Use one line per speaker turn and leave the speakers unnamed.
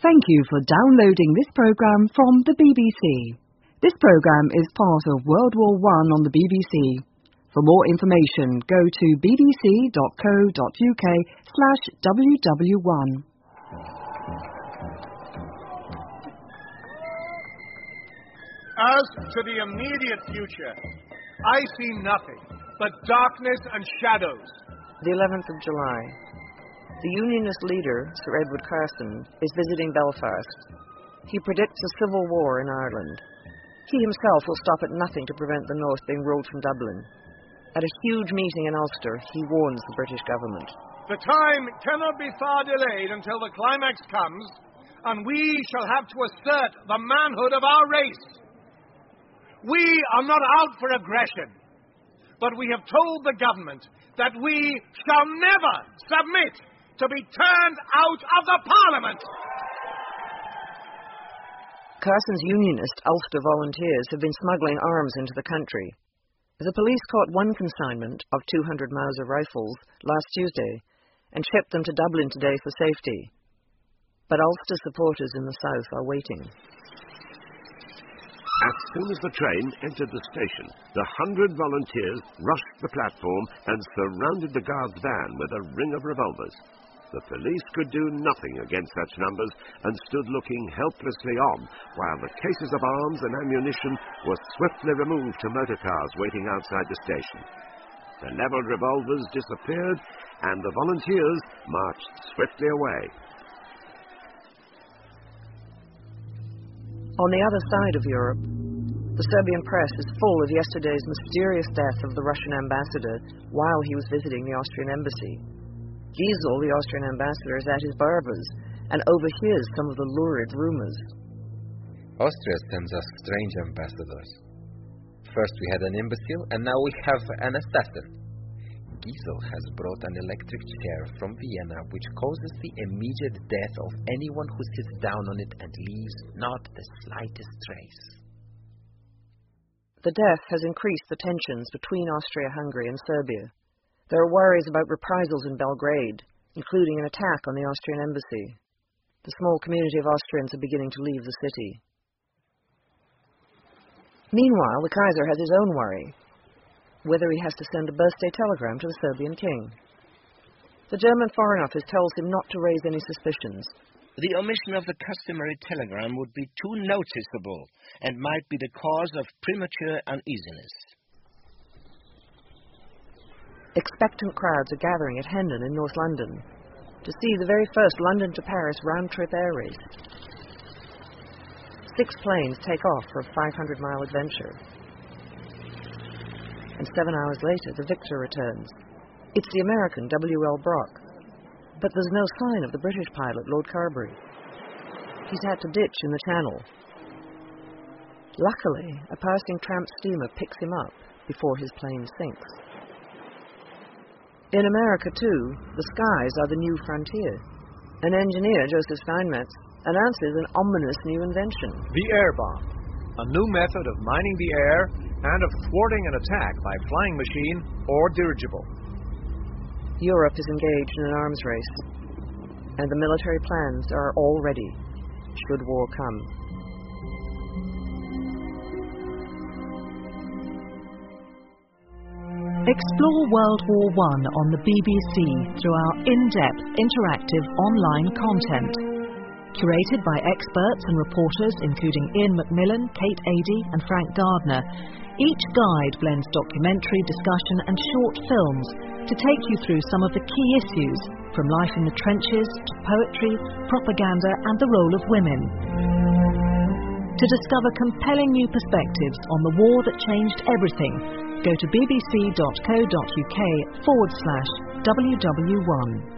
Thank you for downloading this program from the BBC. This program is part of World War I on the BBC. For more information, go to bbc.co.uk/WW1.
As to the immediate future, I see nothing but darkness and shadows.
The 11th of July. The Unionist leader, Sir Edward Carson, is visiting Belfast. He predicts a civil war in Ireland. He himself will stop at nothing to prevent the North being ruled from Dublin. At a huge meeting in Ulster, he warns the British government.
The time cannot be far delayed until the climax comes, and we shall have to assert the manhood of our race. We are not out for aggression, but we have told the government that we shall never submit to be turned out of the Parliament.
Carson's Unionist Ulster volunteers have been smuggling arms into the country. The police caught one consignment of 200 Mauser rifles last Tuesday and shipped them to Dublin today for safety. But Ulster supporters in the south are waiting.
As soon as the train entered the station, the 100 volunteers rushed the platform and surrounded the guard's van with a ring of revolvers. The police could do nothing against such numbers and stood looking helplessly on while the cases of arms and ammunition were swiftly removed to motor cars waiting outside the station. The levelled revolvers disappeared and the volunteers marched swiftly away.
On the other side of Europe, the Serbian press is full of yesterday's mysterious death of the Russian ambassador while he was visiting the Austrian embassy. Giesel, the Austrian ambassador, is at his barber's and overhears some of the lurid rumors.
Austria sends us strange ambassadors. First we had an imbecile, and now we have an assassin. Giesel has brought an electric chair from Vienna which causes the immediate death of anyone who sits down on it and leaves not the slightest trace.
The death has increased the tensions between Austria-Hungary and Serbia. There are worries about reprisals in Belgrade, including an attack on the Austrian embassy. The small community of Austrians are beginning to leave the city. Meanwhile, the Kaiser has his own worry, whether he has to send a birthday telegram to the Serbian king. The German Foreign Office tells him not to raise any suspicions.
The omission of the customary telegram would be too noticeable and might be the cause of premature uneasiness.
Expectant crowds are gathering at Hendon in North London to see the very first London to Paris round-trip air race. 6 planes take off for a 500-mile adventure. And 7 hours later, the victor returns. It's the American W.L. Brock. But there's no sign of the British pilot, Lord Carberry. He's had to ditch in the Channel. Luckily, a passing tramp steamer picks him up before his plane sinks. In America, too, the skies are the new frontier. An engineer, Joseph Steinmetz, announces an ominous new invention.
The air bomb, a new method of mining the air and of thwarting an attack by flying machine or dirigible.
Europe is engaged in an arms race, and the military plans are all ready, should war come.
Explore World War I on the BBC through our in-depth, interactive online content. Curated by experts and reporters including Ian Macmillan, Kate Adie and Frank Gardner, each guide blends documentary, discussion and short films to take you through some of the key issues, from life in the trenches to poetry, propaganda and the role of women. To discover compelling new perspectives on the war that changed everything, go to bbc.co.uk/WW1.